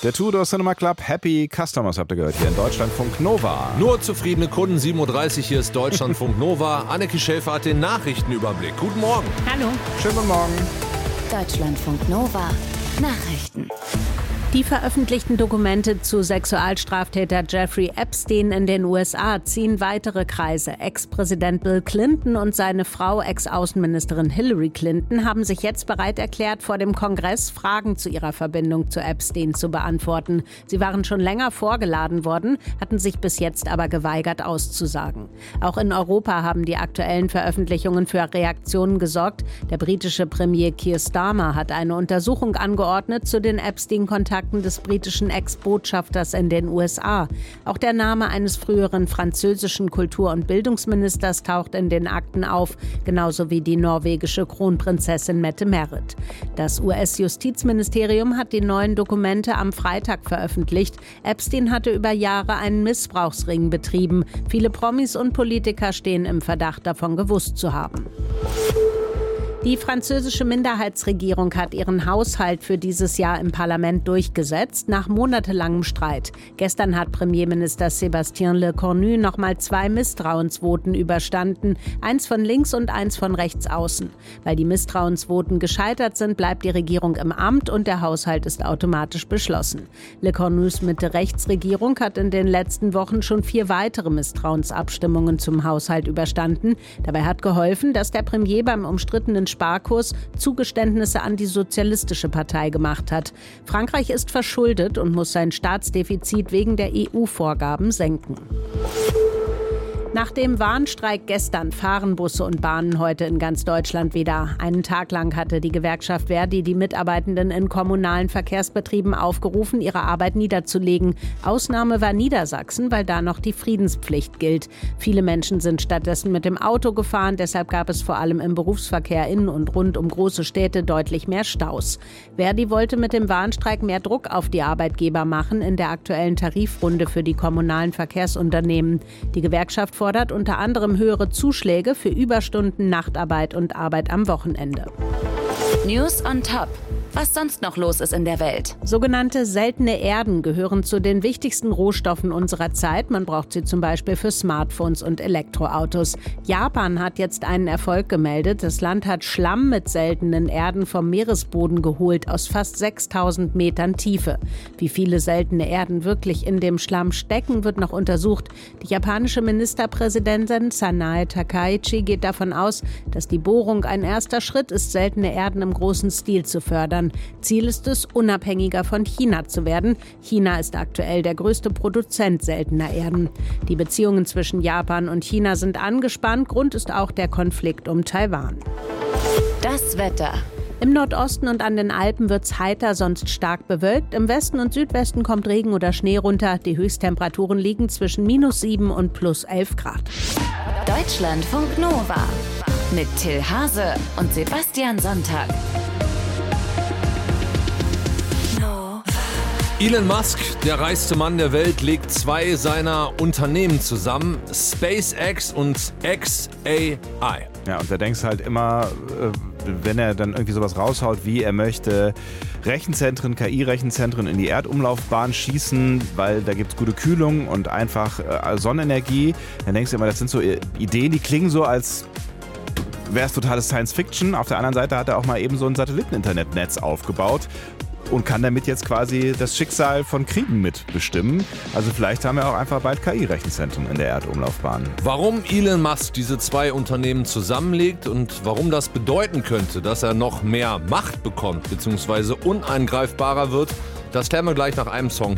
Der Tudor Cinema Club Happy Customers habt ihr gehört hier in Deutschlandfunk Nova. Nur zufriedene Kunden, 7.30 Uhr, hier ist Deutschlandfunk Nova. Anneke Schäfer hat den Nachrichtenüberblick. Guten Morgen. Hallo. Schönen guten Morgen. Deutschlandfunk Nova. Nachrichten. Die veröffentlichten Dokumente zu Sexualstraftäter Jeffrey Epstein in den USA ziehen weitere Kreise. Ex-Präsident Bill Clinton und seine Frau, Ex-Außenministerin Hillary Clinton, haben sich jetzt bereit erklärt, vor dem Kongress Fragen zu ihrer Verbindung zu Epstein zu beantworten. Sie waren schon länger vorgeladen worden, hatten sich bis jetzt aber geweigert auszusagen. Auch in Europa haben die aktuellen Veröffentlichungen für Reaktionen gesorgt. Der britische Premier Keir Starmer hat eine Untersuchung angeordnet zu den Epstein-Kontakten des britischen Ex-Botschafters in den USA. Auch der Name eines früheren französischen Kultur- und Bildungsministers taucht in den Akten auf, genauso wie die norwegische Kronprinzessin Mette-Marit. Das US-Justizministerium hat die neuen Dokumente am Freitag veröffentlicht. Epstein hatte über Jahre einen Missbrauchsring betrieben. Viele Promis und Politiker stehen im Verdacht, davon gewusst zu haben. Die französische Minderheitsregierung hat ihren Haushalt für dieses Jahr im Parlament durchgesetzt, nach monatelangem Streit. Gestern hat Premierminister Sébastien Lecornu nochmal 2 Misstrauensvoten überstanden, eins von links und eins von rechts außen. Weil die Misstrauensvoten gescheitert sind, bleibt die Regierung im Amt und der Haushalt ist automatisch beschlossen. Lecornus Mitte-Rechts-Regierung hat in den letzten Wochen schon 4 weitere Misstrauensabstimmungen zum Haushalt überstanden. Dabei hat geholfen, dass der Premier beim umstrittenen Sparkurs Zugeständnisse an die Sozialistische Partei gemacht hat. Frankreich ist verschuldet und muss sein Staatsdefizit wegen der EU-Vorgaben senken. Nach dem Warnstreik gestern fahren Busse und Bahnen heute in ganz Deutschland wieder. Einen Tag lang hatte die Gewerkschaft Verdi die Mitarbeitenden in kommunalen Verkehrsbetrieben aufgerufen, ihre Arbeit niederzulegen. Ausnahme war Niedersachsen, weil da noch die Friedenspflicht gilt. Viele Menschen sind stattdessen mit dem Auto gefahren, deshalb gab es vor allem im Berufsverkehr in und rund um große Städte deutlich mehr Staus. Verdi wollte mit dem Warnstreik mehr Druck auf die Arbeitgeber machen in der aktuellen Tarifrunde für die kommunalen Verkehrsunternehmen. Die Gewerkschaft fordert unter anderem höhere Zuschläge für Überstunden, Nachtarbeit und Arbeit am Wochenende. News on Top. Was sonst noch los ist in der Welt. Sogenannte seltene Erden gehören zu den wichtigsten Rohstoffen unserer Zeit. Man braucht sie zum Beispiel für Smartphones und Elektroautos. Japan hat jetzt einen Erfolg gemeldet. Das Land hat Schlamm mit seltenen Erden vom Meeresboden geholt, aus fast 6000 Metern Tiefe. Wie viele seltene Erden wirklich in dem Schlamm stecken, wird noch untersucht. Die japanische Ministerpräsidentin Sanae Takaichi geht davon aus, dass die Bohrung ein erster Schritt ist, seltene Erden im großen Stil zu fördern. Ziel ist es, unabhängiger von China zu werden. China ist aktuell der größte Produzent seltener Erden. Die Beziehungen zwischen Japan und China sind angespannt. Grund ist auch der Konflikt um Taiwan. Das Wetter. Im Nordosten und an den Alpen wird's heiter, sonst stark bewölkt. Im Westen und Südwesten kommt Regen oder Schnee runter. Die Höchsttemperaturen liegen zwischen -7 und +11 Grad. Deutschlandfunk Nova. Mit Till Hase und Sebastian Sonntag. Elon Musk, der reichste Mann der Welt, legt 2 seiner Unternehmen zusammen, SpaceX und XAI. Ja, und da denkst du halt immer, wenn er dann irgendwie sowas raushaut, wie er möchte Rechenzentren, KI-Rechenzentren in die Erdumlaufbahn schießen, weil da gibt es gute Kühlung und einfach Sonnenenergie. Dann denkst du immer, das sind so Ideen, die klingen so, als wäre es totales Science-Fiction. Auf der anderen Seite hat er auch mal eben so ein Satelliten-Internetnetz aufgebaut und kann damit jetzt quasi das Schicksal von Kriegen mitbestimmen. Also vielleicht haben wir auch einfach bald KI-Rechenzentren in der Erdumlaufbahn. Warum Elon Musk diese 2 Unternehmen zusammenlegt und warum das bedeuten könnte, dass er noch mehr Macht bekommt bzw. uneingreifbarer wird, das klären wir gleich nach einem Song.